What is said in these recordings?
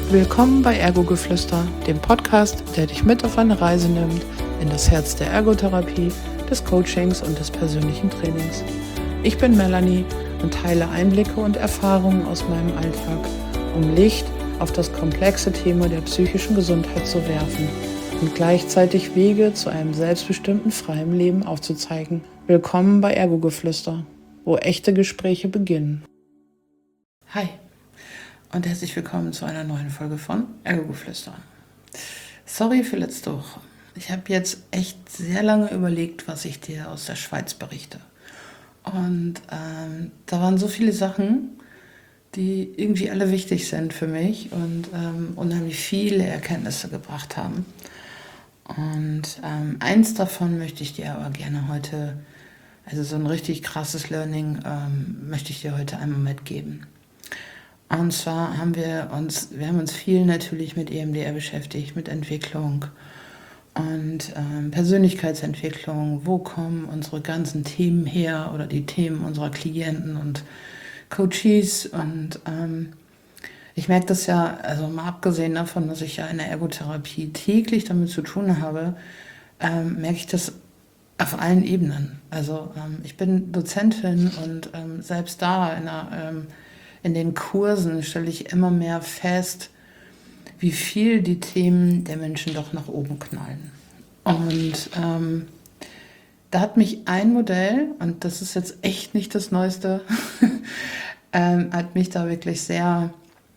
Willkommen bei Ergogeflüster, dem Podcast, der dich mit auf eine Reise nimmt in das Herz der Ergotherapie, des Coachings und des persönlichen Trainings. Ich bin Melanie und teile Einblicke und Erfahrungen aus meinem Alltag, um Licht auf das komplexe Thema der psychischen Gesundheit zu werfen und gleichzeitig Wege zu einem selbstbestimmten, freien Leben aufzuzeigen. Willkommen bei Ergogeflüster, wo echte Gespräche beginnen. Hi und herzlich willkommen zu einer neuen Folge von Ergogeflüster. Sorry für letzte Woche. Ich habe jetzt echt sehr lange überlegt, was ich dir aus der Schweiz berichte. Und da waren so viele Sachen, die irgendwie alle wichtig sind für mich und unheimlich viele Erkenntnisse gebracht haben. Und eins davon möchte ich dir aber gerne heute, also so ein richtig krasses Learning, möchte ich dir heute einmal mitgeben. Und zwar haben wir uns viel natürlich mit EMDR beschäftigt, mit Entwicklung und Persönlichkeitsentwicklung. Wo kommen unsere ganzen Themen her oder die Themen unserer Klienten und Coaches? Und ich merke das ja, also mal abgesehen davon, dass ich ja in der Ergotherapie täglich damit zu tun habe, merke ich das auf allen Ebenen. Also ich bin Dozentin und selbst da in den Kursen stelle ich immer mehr fest, wie viel die Themen der Menschen doch nach oben knallen. Und da hat mich ein Modell, und das ist jetzt echt nicht das Neueste, hat mich da wirklich sehr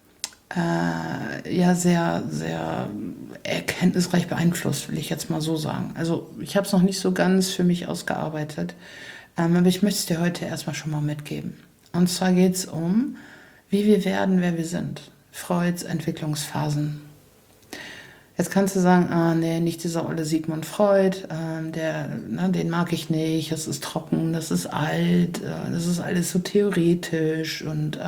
erkenntnisreich beeinflusst, will ich jetzt mal so sagen. Also ich habe es noch nicht so ganz für mich ausgearbeitet, aber ich möchte es dir heute erstmal schon mal mitgeben. Und zwar geht es um, wie wir werden, wer wir sind. Freuds Entwicklungsphasen. Jetzt kannst du sagen, nee, nicht dieser olle Sigmund Freud, den mag ich nicht, das ist trocken, das ist alt, das ist alles so theoretisch und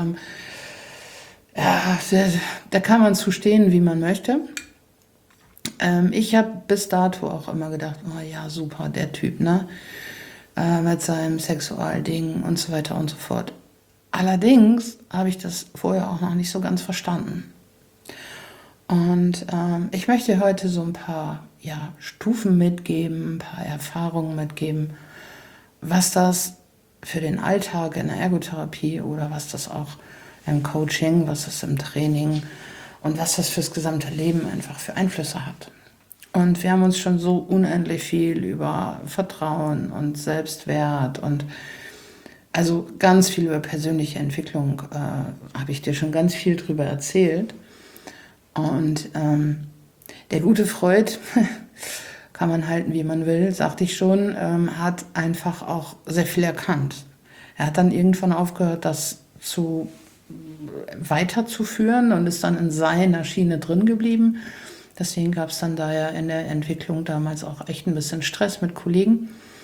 da kann man zu stehen, wie man möchte. Ich habe bis dato auch immer gedacht, oh ja, super, der Typ, ne? Mit seinem Sexualding und so weiter und so fort. Allerdings habe ich das vorher auch noch nicht so ganz verstanden. Und ich möchte heute so ein paar Stufen mitgeben, ein paar Erfahrungen mitgeben, was das für den Alltag in der Ergotherapie oder was das auch im Coaching, was das im Training und was das fürs gesamte Leben einfach für Einflüsse hat. Und wir haben uns schon so unendlich viel über Vertrauen und Selbstwert und also ganz viel über persönliche Entwicklung habe ich dir schon ganz viel drüber erzählt. Und der gute Freud, kann man halten, wie man will, sagte ich schon, hat einfach auch sehr viel erkannt. Er hat dann irgendwann aufgehört, das weiterzuführen und ist dann in seiner Schiene drin geblieben. Deswegen gab es dann da ja in der Entwicklung damals auch echt ein bisschen Stress mit Kollegen.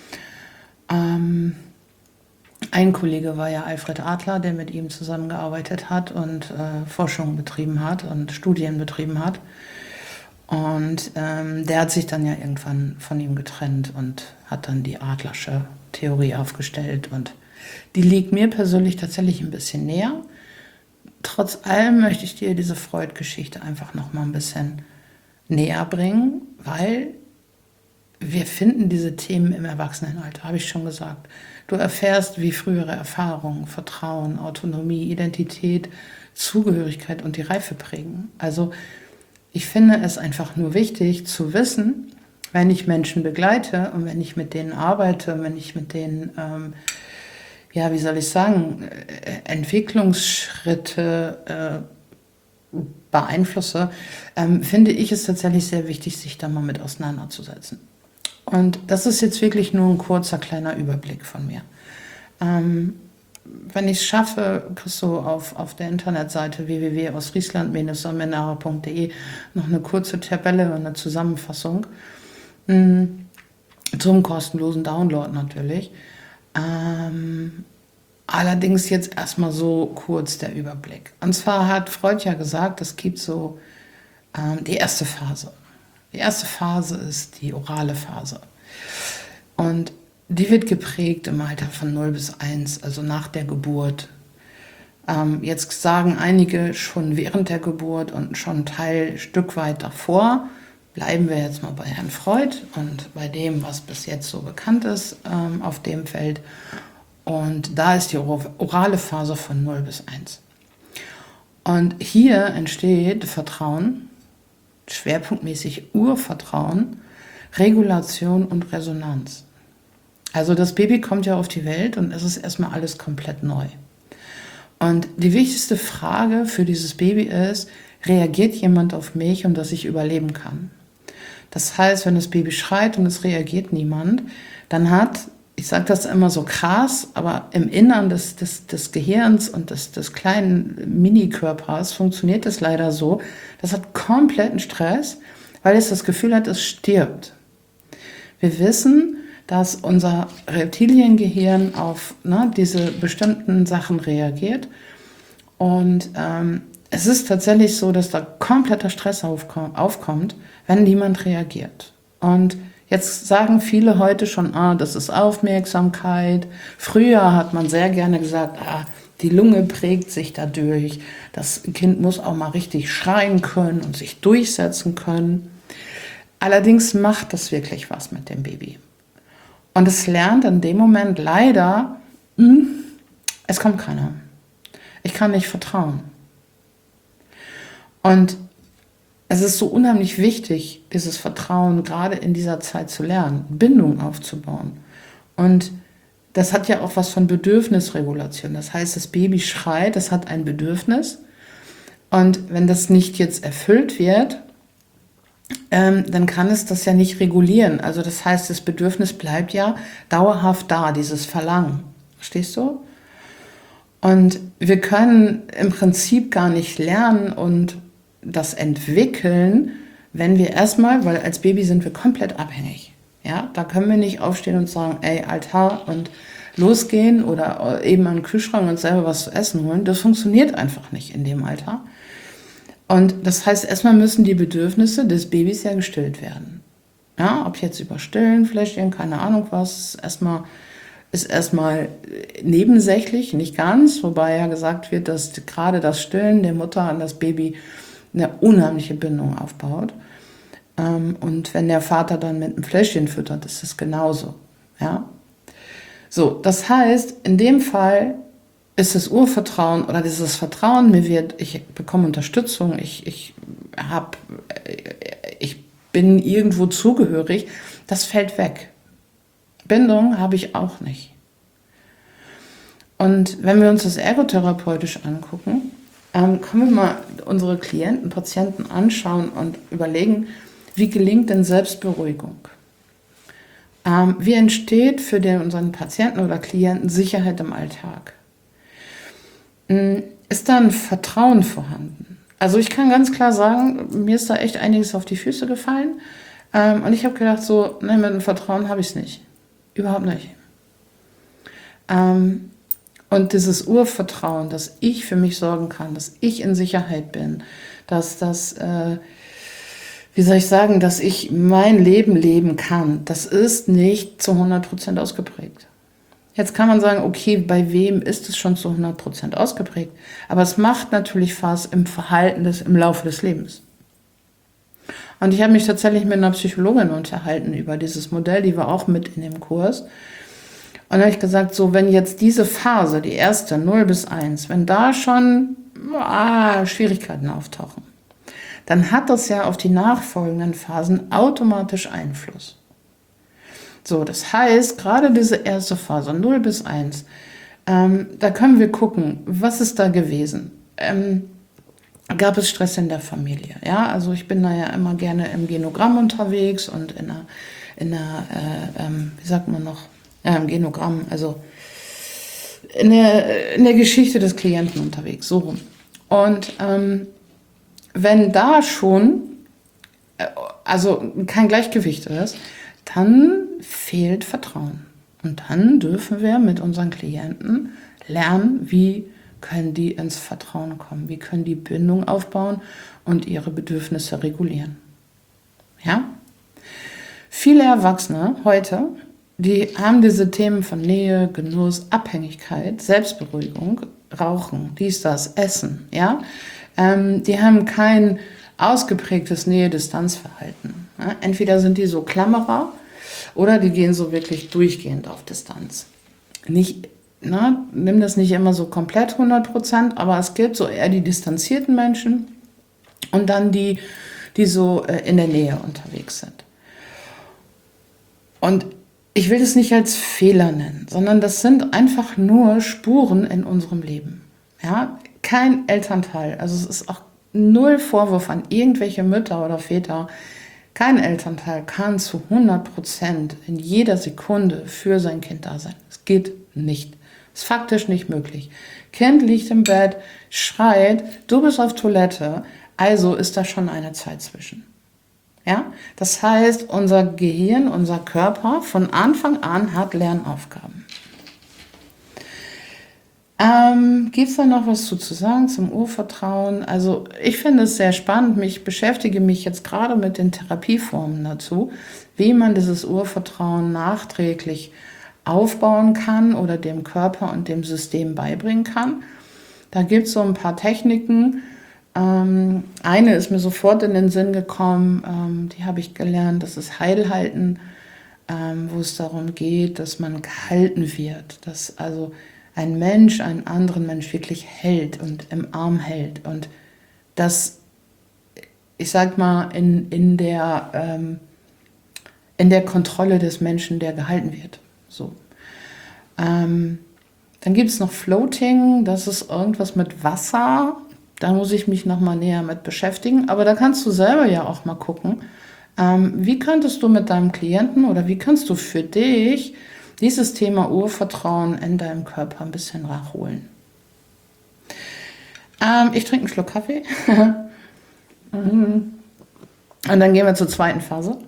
Ein Kollege war ja Alfred Adler, der mit ihm zusammengearbeitet hat und Forschung betrieben hat und Studien betrieben hat. Und der hat sich dann ja irgendwann von ihm getrennt und hat dann die Adlersche Theorie aufgestellt. Und die liegt mir persönlich tatsächlich ein bisschen näher. Trotz allem möchte ich dir diese Freud-Geschichte einfach noch mal ein bisschen näher bringen, weil wir finden diese Themen im Erwachsenenalter, habe ich schon gesagt. Du erfährst, wie frühere Erfahrungen, Vertrauen, Autonomie, Identität, Zugehörigkeit und die Reife prägen. Also ich finde es einfach nur wichtig zu wissen, wenn ich Menschen begleite und wenn ich mit denen arbeite, wenn ich mit denen, Entwicklungsschritte beeinflusse, finde ich es tatsächlich sehr wichtig, sich da mal mit auseinanderzusetzen. Und das ist jetzt wirklich nur ein kurzer, kleiner Überblick von mir. Wenn ich es schaffe, kriegst du auf der Internetseite www.ausriesland-seminare.de noch eine kurze Tabelle und eine Zusammenfassung zum kostenlosen Download natürlich. Allerdings jetzt erstmal so kurz der Überblick. Und zwar hat Freud ja gesagt, es gibt so die erste Phase. Die erste Phase ist die orale Phase. Und die wird geprägt im Alter von 0 bis 1, also nach der Geburt. Jetzt sagen einige schon während der Geburt und schon ein Stück weit davor. Bleiben wir jetzt mal bei Herrn Freud und bei dem, was bis jetzt so bekannt ist auf dem Feld. Und da ist die orale Phase von 0 bis 1. Und hier entsteht Vertrauen, schwerpunktmäßig Urvertrauen, Regulation und Resonanz. Also das Baby kommt ja auf die Welt und es ist erstmal alles komplett neu. Und die wichtigste Frage für dieses Baby ist, reagiert jemand auf mich und dass ich überleben kann? Das heißt, wenn das Baby schreit und es reagiert niemand, dann hat, ich sage das immer so krass, aber im Innern des Gehirns und des kleinen Minikörpers funktioniert es leider so, das hat kompletten Stress, weil es das Gefühl hat, es stirbt. Wir wissen, dass unser Reptiliengehirn auf diese bestimmten Sachen reagiert. Und es ist tatsächlich so, dass da kompletter Stress aufkommt, wenn niemand reagiert. Und jetzt sagen viele heute schon, das ist Aufmerksamkeit. Früher hat man sehr gerne gesagt, die Lunge prägt sich dadurch. Das Kind muss auch mal richtig schreien können und sich durchsetzen können. Allerdings macht das wirklich was mit dem Baby. Und es lernt in dem Moment leider, es kommt keiner. Ich kann nicht vertrauen. Und es ist so unheimlich wichtig, dieses Vertrauen gerade in dieser Zeit zu lernen, Bindung aufzubauen. Und das hat ja auch was von Bedürfnisregulation. Das heißt, das Baby schreit, es hat ein Bedürfnis. Und wenn das nicht jetzt erfüllt wird, dann kann es das ja nicht regulieren. Also das heißt, das Bedürfnis bleibt ja dauerhaft da, dieses Verlangen. Verstehst du? Und wir können im Prinzip gar nicht lernen und das entwickeln, wenn wir erstmal, weil als Baby sind wir komplett abhängig. Ja, da können wir nicht aufstehen und sagen, ey, Alter, und losgehen oder eben an den Kühlschrank und selber was zu essen holen. Das funktioniert einfach nicht in dem Alter. Und das heißt, erstmal müssen die Bedürfnisse des Babys ja gestillt werden. Ja, ob jetzt über Stillen, Fläschchen, keine Ahnung was, ist erstmal nebensächlich, nicht ganz, wobei ja gesagt wird, dass gerade das Stillen der Mutter an das Baby eine unheimliche Bindung aufbaut. Und wenn der Vater dann mit einem Fläschchen füttert, ist es genauso. Ja? So, das heißt, in dem Fall ist das Urvertrauen oder dieses Vertrauen, ich bekomme Unterstützung, ich bin irgendwo zugehörig, das fällt weg. Bindung habe ich auch nicht. Und wenn wir uns das ergotherapeutisch angucken, können wir mal unsere Klienten, Patienten anschauen und überlegen, wie gelingt denn Selbstberuhigung? Wie entsteht für unseren Patienten oder Klienten Sicherheit im Alltag? Ist da ein Vertrauen vorhanden? Also ich kann ganz klar sagen, mir ist da echt einiges auf die Füße gefallen. Und ich habe gedacht, so, nein, mit dem Vertrauen habe ich es nicht. Überhaupt nicht. Und dieses Urvertrauen, dass ich für mich sorgen kann, dass ich in Sicherheit bin, dass dass ich mein Leben leben kann, das ist nicht zu 100% ausgeprägt. Jetzt kann man sagen, okay, bei wem ist es schon zu 100% ausgeprägt? Aber es macht natürlich was im Verhalten im Laufe des Lebens. Und ich habe mich tatsächlich mit einer Psychologin unterhalten über dieses Modell, die war auch mit in dem Kurs. Und da habe ich gesagt, so wenn jetzt diese Phase, die erste 0 bis 1, wenn da schon Schwierigkeiten auftauchen, dann hat das ja auf die nachfolgenden Phasen automatisch Einfluss. So, das heißt, gerade diese erste Phase, 0 bis 1, da können wir gucken, was ist da gewesen? Gab es Stress in der Familie? Ja, also ich bin da ja immer gerne im Genogramm unterwegs und wie sagt man noch? Im Genogramm, also in der Geschichte des Klienten unterwegs, so rum. Und wenn da schon also kein Gleichgewicht ist, dann fehlt Vertrauen. Und dann dürfen wir mit unseren Klienten lernen, wie können die ins Vertrauen kommen, wie können die Bindung aufbauen und ihre Bedürfnisse regulieren. Ja? Viele Erwachsene heute, die haben diese Themen von Nähe, Genuss, Abhängigkeit, Selbstberuhigung Rauchen, dies, das, Essen, ja. Die haben kein ausgeprägtes Nähe-Distanz-Verhalten. Ja? Entweder sind die so Klammerer oder die gehen so wirklich durchgehend auf Distanz. Nicht, nimm das nicht immer so komplett 100%, aber es gibt so eher die distanzierten Menschen und dann die so in der Nähe unterwegs sind. Und ich will das nicht als Fehler nennen, sondern das sind einfach nur Spuren in unserem Leben. Ja? Kein Elternteil, also es ist auch null Vorwurf an irgendwelche Mütter oder Väter. Kein Elternteil kann zu 100% in jeder Sekunde für sein Kind da sein. Es geht nicht. Es ist faktisch nicht möglich. Kind liegt im Bett, schreit, du bist auf Toilette, also ist da schon eine Zeit zwischen. Ja? Das heißt, unser Gehirn, unser Körper von Anfang an hat Lernaufgaben. Gibt es da noch was zu sagen zum Urvertrauen? Also ich finde es sehr spannend. Ich beschäftige mich jetzt gerade mit den Therapieformen dazu, wie man dieses Urvertrauen nachträglich aufbauen kann oder dem Körper und dem System beibringen kann. Da gibt es so ein paar Techniken. Eine ist mir sofort in den Sinn gekommen, die habe ich gelernt, das ist Heilhalten, wo es darum geht, dass man gehalten wird, dass also ein Mensch einen anderen Mensch wirklich hält und im Arm hält und das, ich sag mal, in der Kontrolle des Menschen, der gehalten wird. So. Dann gibt es noch Floating, das ist irgendwas mit Wasser. Da muss ich mich nochmal näher mit beschäftigen. Aber da kannst du selber ja auch mal gucken, wie könntest du mit deinem Klienten oder wie kannst du für dich dieses Thema Urvertrauen in deinem Körper ein bisschen nachholen. Ich trinke einen Schluck Kaffee. Und dann gehen wir zur zweiten Phase.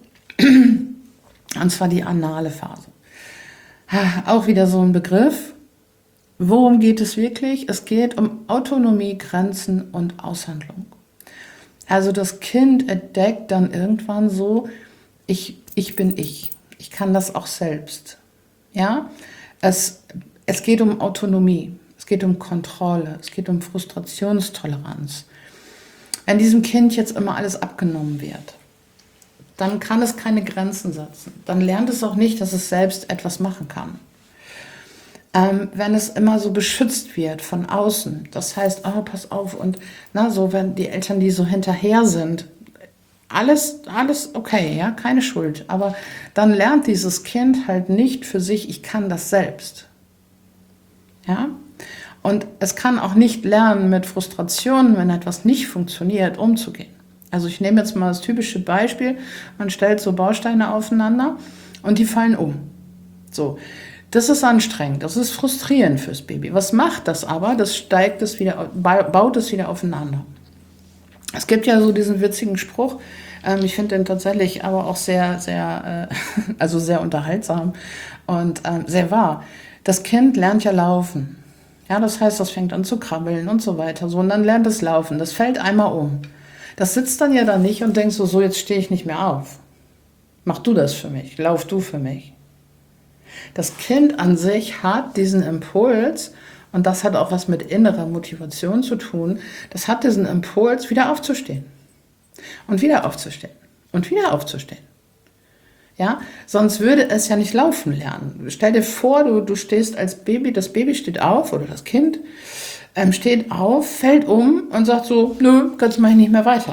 Und zwar die anale Phase. Auch wieder so ein Begriff. Worum geht es wirklich? Es geht um Autonomie, Grenzen und Aushandlung. Also das Kind entdeckt dann irgendwann so, ich bin ich. Ich kann das auch selbst. Ja? Es geht um Autonomie, es geht um Kontrolle, es geht um Frustrationstoleranz. Wenn diesem Kind jetzt immer alles abgenommen wird, dann kann es keine Grenzen setzen. Dann lernt es auch nicht, dass es selbst etwas machen kann. Wenn es immer so beschützt wird von außen, das heißt, oh, pass auf, und so, wenn die Eltern, die so hinterher sind, alles okay, ja, keine Schuld. Aber dann lernt dieses Kind halt nicht für sich, ich kann das selbst. Ja? Und es kann auch nicht lernen, mit Frustrationen, wenn etwas nicht funktioniert, umzugehen. Also ich nehme jetzt mal das typische Beispiel, man stellt so Bausteine aufeinander und die fallen um. So, das ist anstrengend, das ist frustrierend fürs Baby. Was macht das aber? Das baut es wieder aufeinander. Es gibt ja so diesen witzigen Spruch, ich finde den tatsächlich aber auch sehr, sehr, also sehr unterhaltsam und sehr wahr. Das Kind lernt ja laufen. Ja, das heißt, das fängt an zu krabbeln und so weiter. So, und dann lernt es laufen. Das fällt einmal um. Das sitzt dann ja da nicht und denkt so, jetzt stehe ich nicht mehr auf. Mach du das für mich, lauf du für mich. Das Kind an sich hat diesen Impuls, und das hat auch was mit innerer Motivation zu tun, das hat diesen Impuls, wieder aufzustehen. Und wieder aufzustehen. Und wieder aufzustehen. Ja, sonst würde es ja nicht laufen lernen. Stell dir vor, du stehst als Baby, das Baby steht auf, oder das Kind steht auf, fällt um und sagt so, nö, jetzt mache ich nicht mehr weiter.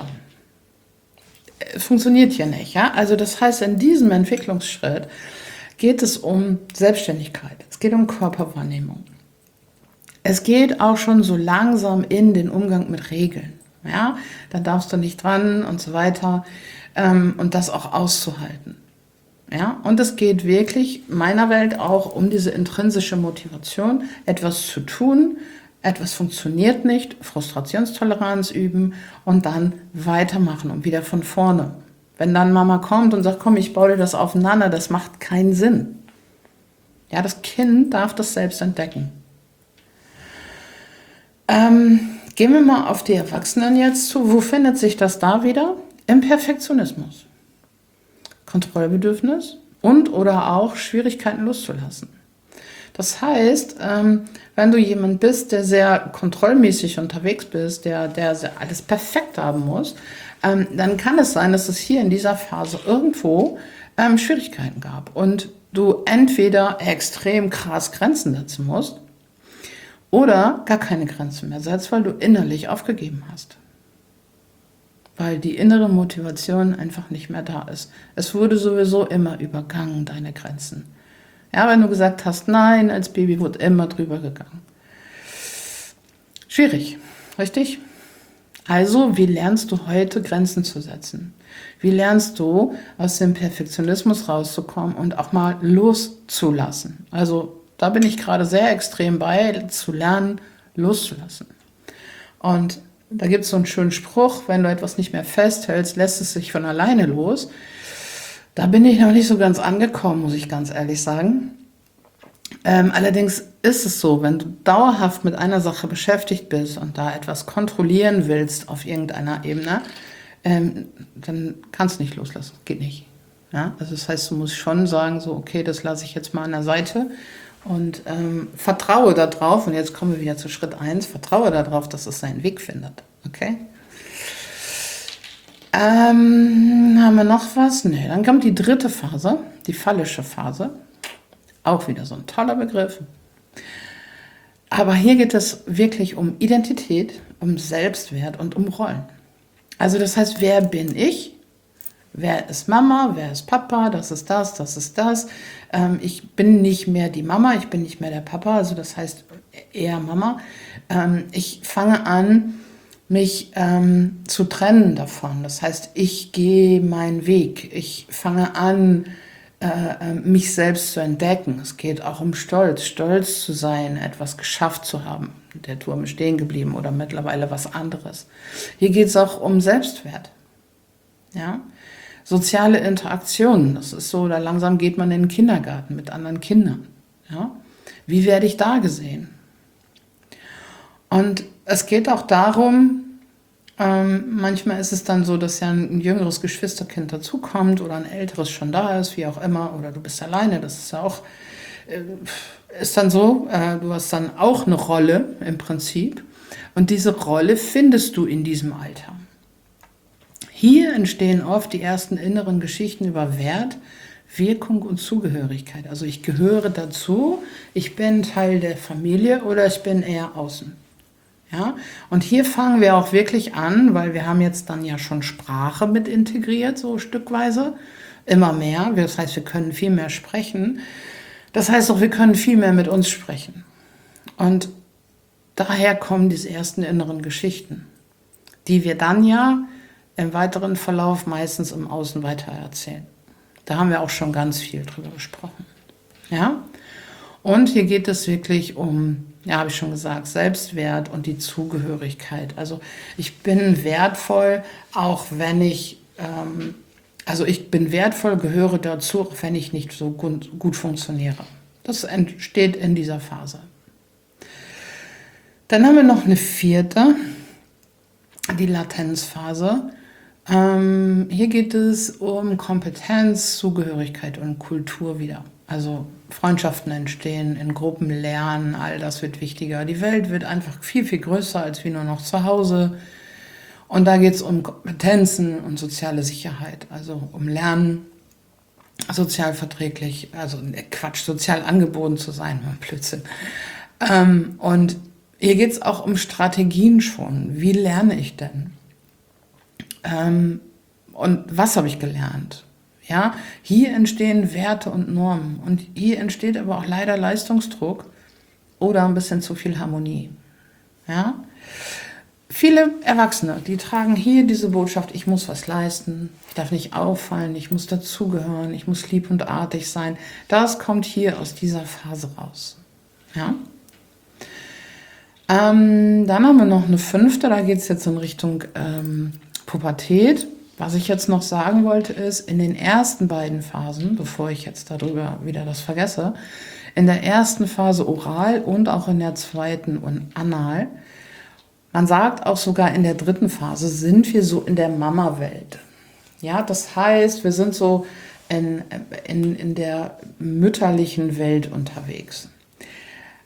Funktioniert hier nicht. Ja? Also das heißt, in diesem Entwicklungsschritt geht es um Selbstständigkeit. Es geht um Körperwahrnehmung. Es geht auch schon so langsam in den Umgang mit Regeln. Ja? Da darfst du nicht dran und so weiter. Und das auch auszuhalten. Ja? Und es geht wirklich meiner Welt auch um diese intrinsische Motivation, etwas zu tun. Etwas funktioniert nicht, Frustrationstoleranz üben und dann weitermachen und wieder von vorne. Wenn dann Mama kommt und sagt, komm, ich baue dir das aufeinander, das macht keinen Sinn. Ja, das Kind darf das selbst entdecken. Gehen wir mal auf die Erwachsenen jetzt zu. Wo findet sich das da wieder? Im Perfektionismus. Kontrollbedürfnis und oder auch Schwierigkeiten loszulassen. Das heißt, wenn du jemand bist, der sehr kontrollmäßig unterwegs bist, der alles perfekt haben muss, dann kann es sein, dass es hier in dieser Phase irgendwo Schwierigkeiten gab und du entweder extrem krass Grenzen setzen musst oder gar keine Grenzen mehr setzt, weil du innerlich aufgegeben hast. Weil die innere Motivation einfach nicht mehr da ist. Es wurde sowieso immer übergangen, deine Grenzen. Ja, wenn du gesagt hast, nein, als Baby wurde immer drüber gegangen. Schwierig, richtig? Also, wie lernst du heute Grenzen zu setzen? Wie lernst du, aus dem Perfektionismus rauszukommen und auch mal loszulassen? Also, da bin ich gerade sehr extrem bei, zu lernen, loszulassen. Und da gibt es so einen schönen Spruch, wenn du etwas nicht mehr festhältst, lässt es sich von alleine los. Da bin ich noch nicht so ganz angekommen, muss ich ganz ehrlich sagen. Allerdings ist es so, wenn du dauerhaft mit einer Sache beschäftigt bist und da etwas kontrollieren willst auf irgendeiner Ebene, dann kannst du nicht loslassen, geht nicht. Ja? Also das heißt, du musst schon sagen, so okay, das lasse ich jetzt mal an der Seite und vertraue darauf, und jetzt kommen wir wieder zu Schritt 1, vertraue darauf, dass es seinen Weg findet. Okay? Haben wir noch was? Nee, dann kommt die dritte Phase, die phallische Phase. Auch wieder so ein toller Begriff. Aber hier geht es wirklich um Identität, um Selbstwert und um Rollen. Also das heißt, wer bin ich? Wer ist Mama? Wer ist Papa? Das ist das, das ist das. Ich bin nicht mehr die Mama, ich bin nicht mehr der Papa, also das heißt eher Mama. Ich fange an, mich zu trennen davon. Das heißt, ich gehe meinen Weg. Ich fange an, mich selbst zu entdecken. Es geht auch um Stolz. Stolz zu sein, etwas geschafft zu haben. Der Turm ist stehen geblieben oder mittlerweile was anderes. Hier geht es auch um Selbstwert. Ja? Soziale Interaktionen. Das ist so, da langsam geht man in den Kindergarten mit anderen Kindern. Ja? Wie werde ich da gesehen? Und es geht auch darum, manchmal ist es dann so, dass ja ein jüngeres Geschwisterkind dazukommt oder ein älteres schon da ist, wie auch immer, oder du bist alleine, das ist ja auch, ist dann so, du hast dann auch eine Rolle im Prinzip und diese Rolle findest du in diesem Alter. Hier entstehen oft die ersten inneren Geschichten über Wert, Wirkung und Zugehörigkeit. Also ich gehöre dazu, ich bin Teil der Familie oder ich bin eher außen. Ja? Und hier fangen wir auch wirklich an, weil wir haben jetzt dann ja schon Sprache mit integriert, so stückweise, immer mehr. Das heißt, wir können viel mehr sprechen. Das heißt auch, wir können viel mehr mit uns sprechen. Und daher kommen diese ersten inneren Geschichten, die wir dann ja im weiteren Verlauf meistens im Außen weitererzählen. Da haben wir auch schon ganz viel drüber gesprochen. Ja? Und hier geht es wirklich um, ja, habe ich schon gesagt, Selbstwert und die Zugehörigkeit. Also ich bin wertvoll, auch wenn ich, ich bin wertvoll, gehöre dazu, auch wenn ich nicht so gut funktioniere. Das entsteht in dieser Phase. Dann haben wir noch eine vierte, die Latenzphase. Hier geht es um Kompetenz, Zugehörigkeit und Kultur wieder. Also Freundschaften entstehen, in Gruppen lernen, all das wird wichtiger. Die Welt wird einfach viel, viel größer als wie nur noch zu Hause. Und da geht es um Kompetenzen und soziale Sicherheit, also um Lernen, sozial verträglich, sozial angeboten zu sein, Blödsinn. Und hier geht es auch um Strategien schon. Wie lerne ich denn? Und was habe ich gelernt? Ja, hier entstehen Werte und Normen und hier entsteht aber auch leider Leistungsdruck oder ein bisschen zu viel Harmonie. Ja? Viele Erwachsene, die tragen hier diese Botschaft, ich muss was leisten, ich darf nicht auffallen, ich muss dazugehören, ich muss lieb und artig sein. Das kommt hier aus dieser Phase raus. Ja? Dann haben wir noch eine fünfte, da geht es jetzt in Richtung Pubertät. Was ich jetzt noch sagen wollte ist, in den ersten beiden Phasen, bevor ich jetzt darüber wieder das vergesse, in der ersten Phase oral und auch in der zweiten und anal, man sagt auch sogar in der dritten Phase, sind wir so in der Mama-Welt. Ja, das heißt, wir sind so in der mütterlichen Welt unterwegs.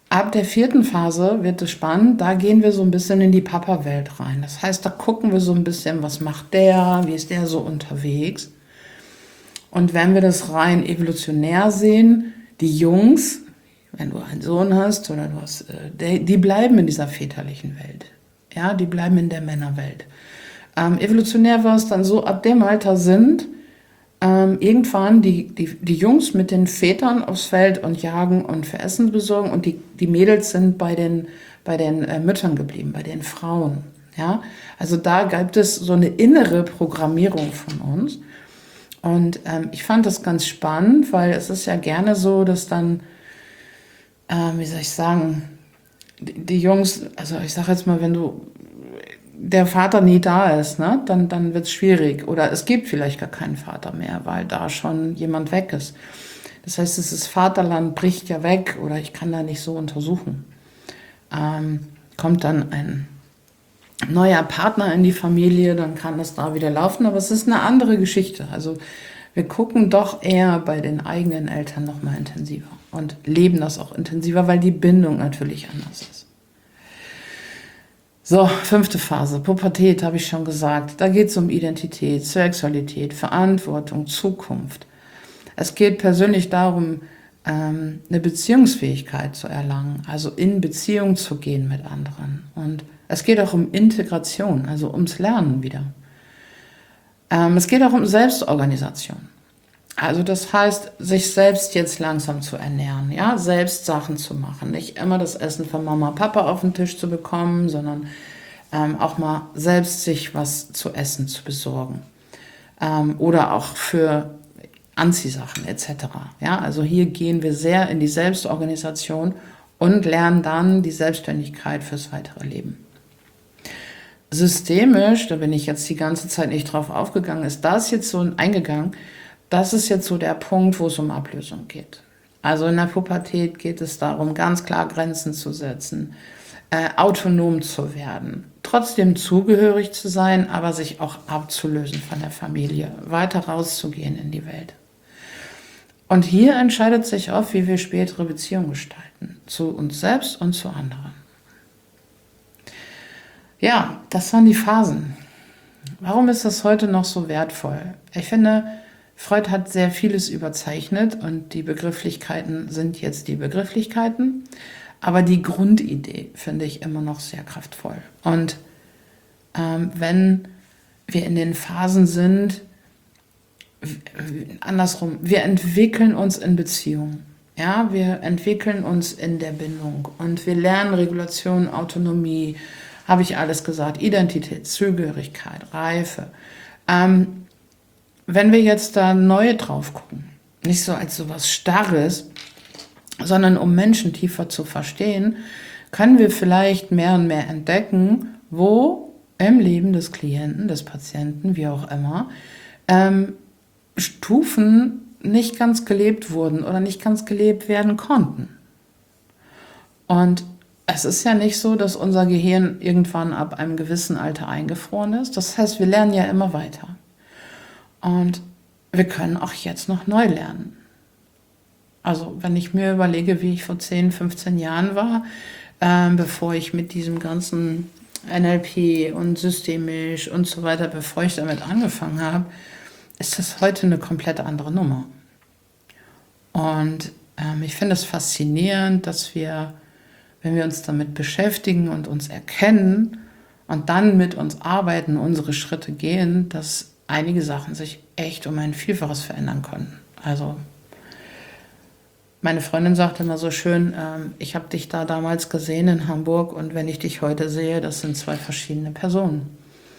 Ab der 4. Phase wird es spannend, da gehen wir so ein bisschen in die Papa-Welt rein. Das heißt, da gucken wir so ein bisschen, was macht der, wie ist der so unterwegs. Und wenn wir das rein evolutionär sehen, die Jungs, wenn du einen Sohn hast oder du hast, die bleiben in dieser väterlichen Welt. Ja, die bleiben in der Männerwelt. Evolutionär war es dann so, ab dem Alter sind irgendwann die Jungs mit den Vätern aufs Feld und jagen und für Essen besorgen und die Mädels sind bei den Müttern geblieben, bei den Frauen. Ja? Also da gibt es so eine innere Programmierung von uns. Und ich fand das ganz spannend, weil es ist ja gerne so, dass dann, wie soll ich sagen, die Jungs, also ich sage jetzt mal, wenn der Vater nie da ist, ne, dann wird es schwierig. Oder es gibt vielleicht gar keinen Vater mehr, weil da schon jemand weg ist. Das heißt, das Vaterland bricht ja weg oder ich kann da nicht so untersuchen. Kommt dann ein neuer Partner in die Familie, dann kann es da wieder laufen, aber es ist eine andere Geschichte. Also wir gucken doch eher bei den eigenen Eltern noch mal intensiver und leben das auch intensiver, weil die Bindung natürlich anders ist. So, 5. Phase, Pubertät, habe ich schon gesagt. Da geht es um Identität, Sexualität, Verantwortung, Zukunft. Es geht persönlich darum, eine Beziehungsfähigkeit zu erlangen, also in Beziehung zu gehen mit anderen. Und es geht auch um Integration, also ums Lernen wieder. Es geht auch um Selbstorganisation. Also das heißt, sich selbst jetzt langsam zu ernähren, ja, selbst Sachen zu machen. Nicht immer das Essen von Mama, Papa auf den Tisch zu bekommen, sondern auch mal selbst sich was zu essen zu besorgen. Oder auch für Anziehsachen etc. Ja, also hier gehen wir sehr in die Selbstorganisation und lernen dann die Selbstständigkeit fürs weitere Leben. Systemisch, da bin ich jetzt die ganze Zeit nicht drauf aufgegangen, ist das jetzt so eingegangen. Das ist jetzt so der Punkt, wo es um Ablösung geht. Also in der Pubertät geht es darum, ganz klar Grenzen zu setzen, autonom zu werden, trotzdem zugehörig zu sein, aber sich auch abzulösen von der Familie, weiter rauszugehen in die Welt. Und hier entscheidet sich oft, wie wir spätere Beziehungen gestalten, zu uns selbst und zu anderen. Ja, das waren die Phasen. Warum ist das heute noch so wertvoll? Ich finde, Freud hat sehr vieles überzeichnet und die Begrifflichkeiten sind jetzt die Begrifflichkeiten, aber die Grundidee finde ich immer noch sehr kraftvoll. Und wenn wir in den Phasen sind, andersrum, wir entwickeln uns in Beziehung. Ja, wir entwickeln uns in der Bindung und wir lernen Regulation, Autonomie, habe ich alles gesagt, Identität, Zugehörigkeit, Reife. Wenn wir jetzt da neu drauf gucken, nicht so als so was Starres, sondern um Menschen tiefer zu verstehen, können wir vielleicht mehr und mehr entdecken, wo im Leben des Klienten, des Patienten, wie auch immer, Stufen nicht ganz gelebt wurden oder nicht ganz gelebt werden konnten. Und es ist ja nicht so, dass unser Gehirn irgendwann ab einem gewissen Alter eingefroren ist. Das heißt, wir lernen ja immer weiter. Und wir können auch jetzt noch neu lernen. Also wenn ich mir überlege, wie ich vor 10, 15 Jahren war, bevor ich mit diesem ganzen NLP und systemisch und so weiter, bevor ich damit angefangen habe, ist das heute eine komplett andere Nummer. Und ich finde es faszinierend, dass wir, wenn wir uns damit beschäftigen und uns erkennen und dann mit uns arbeiten, unsere Schritte gehen, dass einige Sachen sich echt um ein Vielfaches verändern können. Also meine Freundin sagte immer so schön, ich habe dich da damals gesehen in Hamburg und wenn ich dich heute sehe, das sind 2 verschiedene Personen.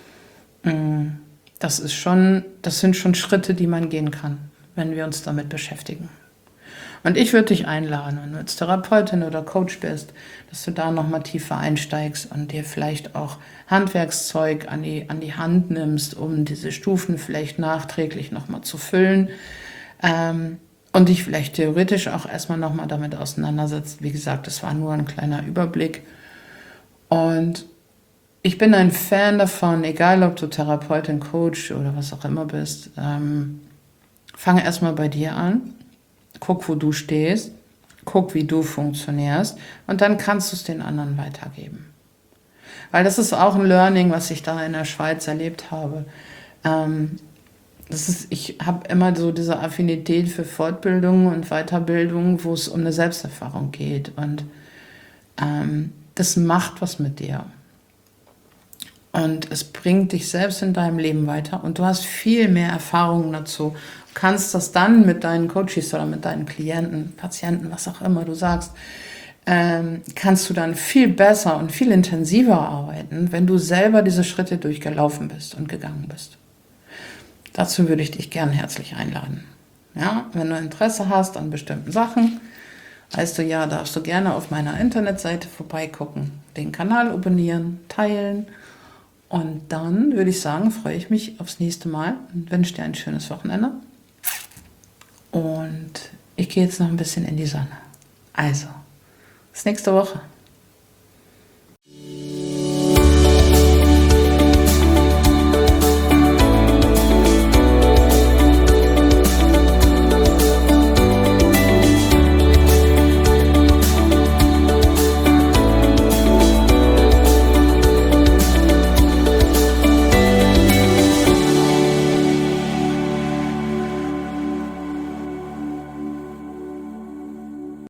Das sind schon Schritte, die man gehen kann, wenn wir uns damit beschäftigen. Und ich würde dich einladen, wenn du jetzt Therapeutin oder Coach bist, dass du da nochmal tiefer einsteigst und dir vielleicht auch Handwerkszeug an die Hand nimmst, um diese Stufen vielleicht nachträglich nochmal zu füllen. Und dich vielleicht theoretisch auch erstmal nochmal damit auseinandersetzt. Wie gesagt, das war nur ein kleiner Überblick. Und ich bin ein Fan davon, egal ob du Therapeutin, Coach oder was auch immer bist, fange erstmal bei dir an. Guck, wo du stehst. guck, wie du funktionierst und dann kannst du es den anderen weitergeben. Weil das ist auch ein Learning, was ich da in der Schweiz erlebt habe. Ich habe immer so diese Affinität für Fortbildung und Weiterbildung, wo es um eine Selbsterfahrung geht. Und das macht was mit dir. Und es bringt dich selbst in deinem Leben weiter. Und du hast viel mehr Erfahrungen dazu. Du kannst das dann mit deinen Coaches oder mit deinen Klienten, Patienten, was auch immer du sagst, kannst du dann viel besser und viel intensiver arbeiten, wenn du selber diese Schritte durchgelaufen bist und gegangen bist. Dazu würde ich dich gern herzlich einladen. Ja, wenn du Interesse hast an bestimmten Sachen, weißt du ja, darfst du gerne auf meiner Internetseite vorbeigucken, den Kanal abonnieren, teilen und dann würde ich sagen, freue ich mich aufs nächste Mal und wünsche dir ein schönes Wochenende. Und ich gehe jetzt noch ein bisschen in die Sonne. Also, bis nächste Woche.